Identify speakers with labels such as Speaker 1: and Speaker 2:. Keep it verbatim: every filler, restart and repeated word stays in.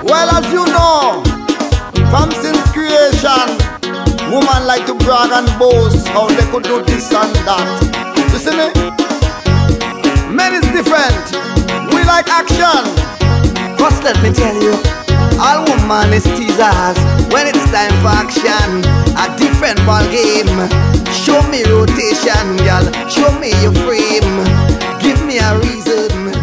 Speaker 1: Well, as you know, from since creation, woman like to brag and boast how they could do this and that. You see me? Men is different. We like action. First let me tell you, all woman is teasers. When it's time for action, a different ball game. Show me rotation, girl. Show me your frame. Give me a reason.